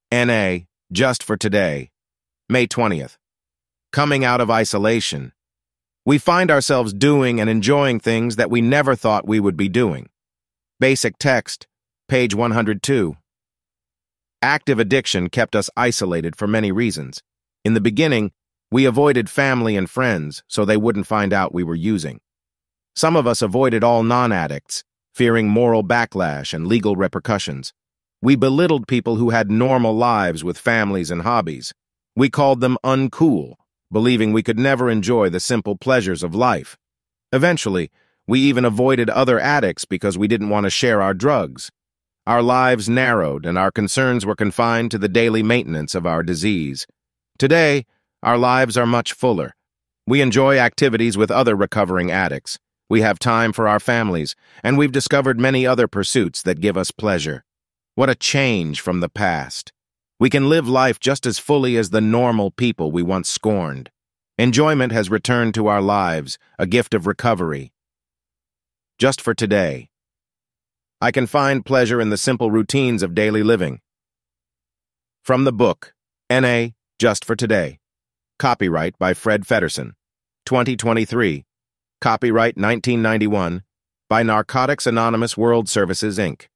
N.A. Just for Today, May 20th. Coming out of isolation. We find ourselves doing and enjoying things that we never thought we would be doing. Basic text, page 102. Active addiction kept us isolated for many reasons. In the beginning, we avoided family and friends so they wouldn't find out we were using. Some of us avoided all non-addicts, fearing moral backlash and legal repercussions. We belittled people who had normal lives with families and hobbies. We called them uncool, believing we could never enjoy the simple pleasures of life. Eventually, we even avoided other addicts because we didn't want to share our drugs. Our lives narrowed and our concerns were confined to the daily maintenance of our disease. Today, our lives are much fuller. We enjoy activities with other recovering addicts. We have time for our families, and we've discovered many other pursuits that give us pleasure. What a change from the past. We can live life just as fully as the normal people we once scorned. Enjoyment has returned to our lives, a gift of recovery. Just for today. I can find pleasure in the simple routines of daily living. From the book, N.A. Just for Today. Copyright by Fred Feddersen. 2023. Copyright 1991 by Narcotics Anonymous World Services, Inc.